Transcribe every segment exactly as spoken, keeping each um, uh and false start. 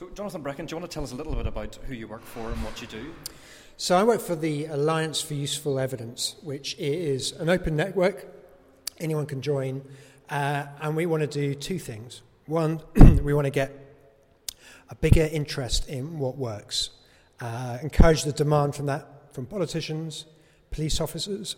So, Jonathan Brecken, do you want to tell us a little bit about who you work for and what you do? So I work for the Alliance for Useful Evidence, which is an open network. Anyone can join. Uh, and we want to do two things. One, we want to get a bigger interest in what works, uh, encourage the demand from that from politicians, police officers,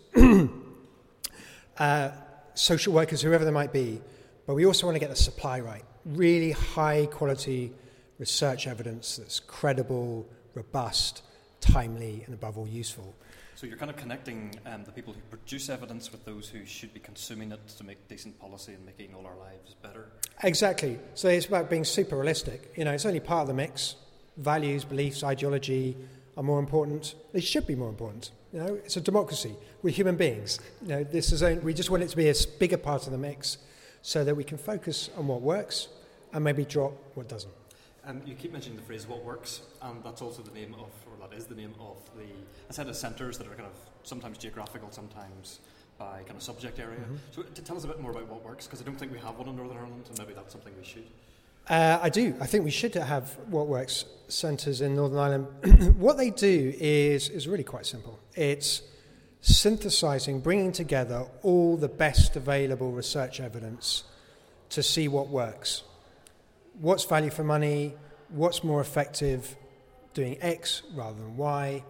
uh, social workers, whoever they might be. But we also want to get the supply right. Really high quality research evidence that's credible, robust, timely, and above all useful. So you're kind of connecting um, the people who produce evidence with those who should be consuming it to make decent policy and making all our lives better. Exactly. So it's about being super realistic. You know, it's only part of the mix. Values, beliefs, ideology are more important. They should be more important. You know, it's a democracy. We're human beings. You know, this is only, we just want it to be a bigger part of the mix so that we can focus on what works and maybe drop what doesn't. Um, you keep mentioning the phrase "what works," and that's also the name of, or that is the name of the a set of centres that are kind of sometimes geographical, sometimes by kind of subject area. Mm-hmm. So, to tell us a bit more about what works, because I don't think we have one in Northern Ireland, and maybe that's something we should. Uh, I do. I think we should have what works centres in Northern Ireland. What they do is is really quite simple. It's synthesising, bringing together all the best available research evidence to see what works. What's value for money, what's more effective, doing X rather than Y.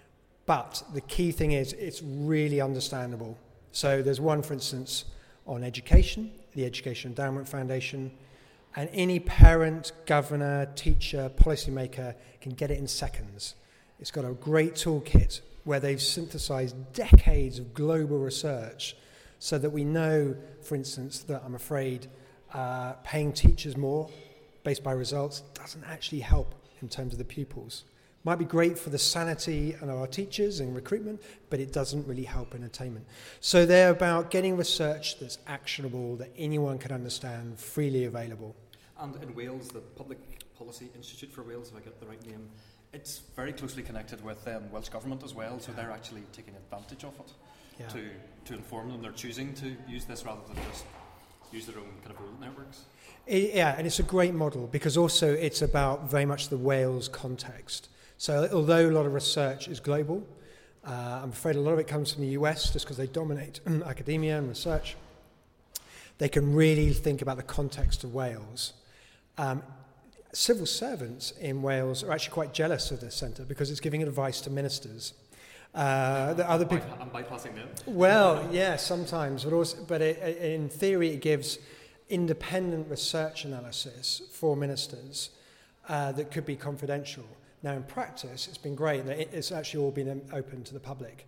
But the key thing is it's really understandable. So there's one, for instance, on education, the Education Endowment Foundation, and any parent, governor, teacher, policymaker can get it in seconds. It's got a great toolkit where they've synthesized decades of global research so that we know, for instance, that I'm afraid uh, paying teachers more based by results doesn't actually help in terms of the pupils. Might be great for the sanity of our teachers and recruitment, but it doesn't really help in attainment. So they're about getting research that's actionable, that anyone can understand, freely available. And in Wales, the Public Policy Institute for Wales, if I get the right name, it's very closely connected with um, Welsh Government as well, so they're actually taking advantage of it yeah. to, to inform them. They're choosing to use this rather than just use their own kind of road networks. It, yeah, and it's a great model because also it's about very much the Wales context. So although a lot of research is global, uh, I'm afraid a lot of it comes from the U S just because they dominate academia and research. They can really think about the context of Wales. Um, civil servants in Wales are actually quite jealous of this centre because it's giving advice to ministers. Uh, the other people, I'm bypassing them. Well, yeah, sometimes, but also, but it, in theory, it gives independent research analysis for ministers uh, that could be confidential. Now, in practice, it's been great that it's actually all been open to the public,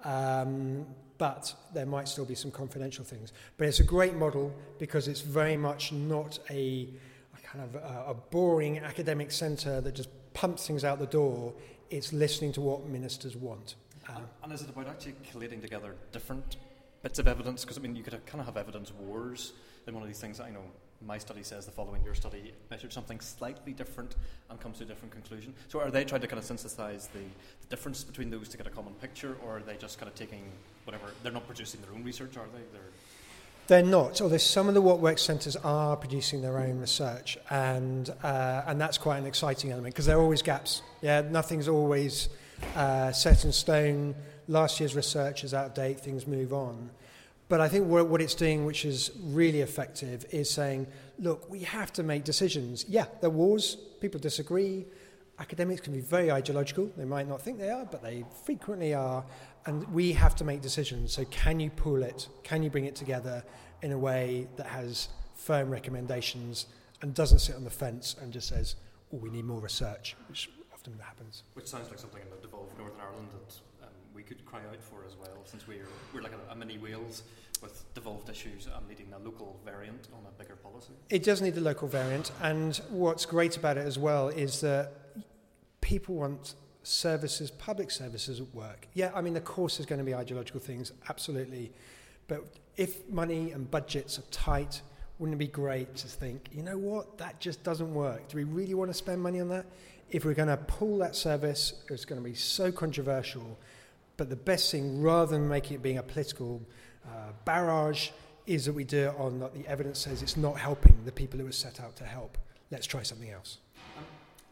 um, but there might still be some confidential things. But it's a great model because it's very much not a, a kind of a, a boring academic centre that just pumps things out the door. It's listening to what ministers want. And, and is it about actually collating together different bits of evidence? Because, I mean, you could have, kind of have evidence wars in one of these things. I know my study says the following, your study measured something slightly different and comes to a different conclusion. So are they trying to kind of synthesize the, the difference between those to get a common picture, or are they just kind of taking whatever, they're not producing their own research, are they? They're They're not, although some of the What Works centres are producing their own research, and uh, and that's quite an exciting element because there are always gaps. Yeah, nothing's always uh, set in stone. Last year's research is out of date, things move on. But I think what, what it's doing, which is really effective, is saying, look, we have to make decisions. Yeah, there are wars, people disagree. Academics can be very ideological. They might not think they are, but they frequently are. And we have to make decisions. So can you pool it? Can you bring it together in a way that has firm recommendations and doesn't sit on the fence and just says, oh, we need more research, which often happens. Which sounds like something in the devolved Northern Ireland that um, we could cry out for as well, since we're, we're like a, a mini Wales with devolved issues and needing a local variant on a bigger policy. It does need a local variant. And what's great about it as well is that people want services, public services at work. Yeah, I mean, of course there's going to be ideological things, absolutely. But if money and budgets are tight, wouldn't it be great to think, you know what, that just doesn't work. Do we really want to spend money on that? If we're going to pull that service, it's going to be so controversial. But the best thing, rather than making it being a political uh, barrage, is that we do it on what the evidence says it's not helping the people who were set out to help. Let's try something else.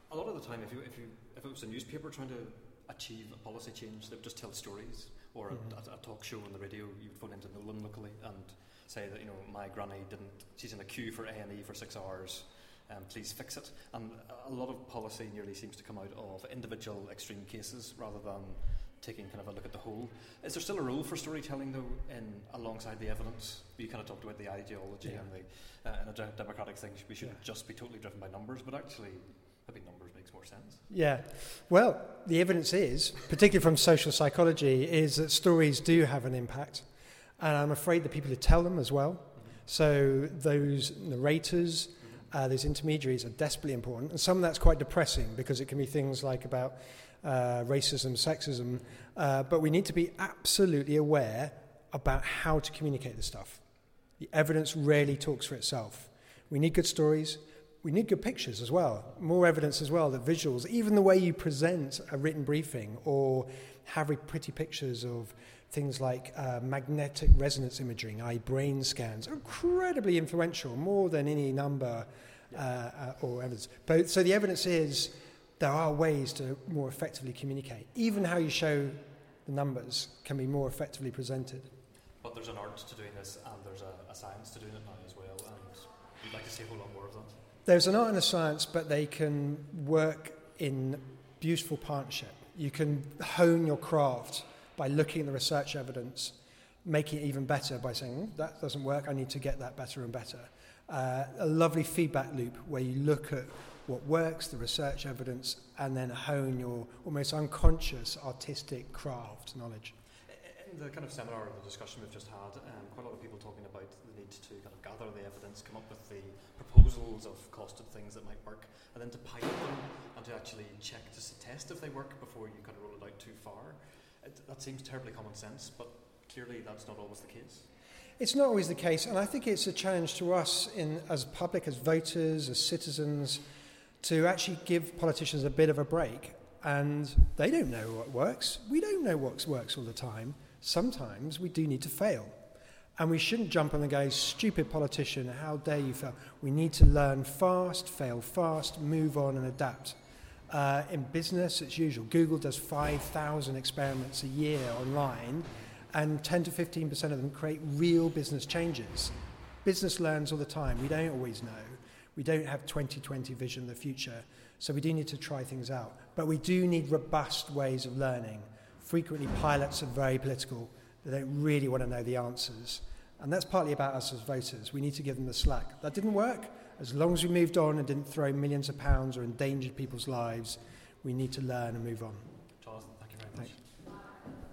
A lot of the time, if you if you if it was a newspaper trying to achieve a policy change, they would just tell stories, or mm-hmm. a, a talk show on the radio. You would phone into Nolan locally and say that, you know, my granny didn't, she's in a queue for A and E for six hours, um, please fix it. And a lot of policy nearly seems to come out of individual extreme cases rather than taking kind of a look at the whole. Is there still a role for storytelling, though, in alongside the evidence? You kind of talked about the ideology yeah. and the uh, in a de- democratic thing, we shouldn't yeah. just be totally driven by numbers, but actually maybe numbers makes more sense. Yeah. Well, the evidence is, particularly from social psychology, is that stories do have an impact. And I'm afraid the people who tell them as well. Mm-hmm. So those narrators, mm-hmm. uh, those intermediaries are desperately important. And some of that's quite depressing because it can be things like about uh, racism, sexism. Uh, but we need to be absolutely aware about how to communicate this stuff. The evidence rarely talks for itself. We need good stories. We need good pictures as well. More evidence as well, that visuals, even the way you present a written briefing or have pretty pictures of things like uh, magnetic resonance imaging, that is brain scans, are incredibly influential, more than any number uh, uh, or evidence. But so the evidence is there are ways to more effectively communicate. Even how you show the numbers can be more effectively presented. But there's an art to doing this, and there's a, a science to doing it now as well, and you'd like to see a whole lot more of that. There's an art and a science, but they can work in beautiful partnership. You can hone your craft by looking at the research evidence, making it even better by saying, mm, that doesn't work, I need to get that better and better. Uh, a lovely feedback loop where you look at what works, the research evidence, and then hone your almost unconscious artistic craft knowledge. In the kind of seminar or the discussion we've just had, um, quite a lot of people talking about the need to kind of gather the evidence, come up with the proposals of costed things that might work, and then to pilot them and to actually check to test if they work before you kind of roll it out too far. It, that seems terribly common sense, but clearly that's not always the case. It's not always the case, and I think it's a challenge to us in as public, as voters, as citizens, to actually give politicians a bit of a break. And they don't know what works. We don't know what works all the time. Sometimes we do need to fail. And we shouldn't jump on the guy's stupid politician, how dare you fail. We need to learn fast, fail fast, move on and adapt. Uh, in business, it's usual. Google does five thousand experiments a year online, and ten to fifteen percent of them create real business changes. Business learns all the time. We don't always know. We don't have twenty twenty vision of the future, so we do need to try things out. But we do need robust ways of learning. Frequently, pilots are very political. They don't really want to know the answers. And that's partly about us as voters. We need to give them the slack. That didn't work. As long as we moved on and didn't throw millions of pounds or endangered people's lives, we need to learn and move on. Jonathan, thank you very much. Thanks.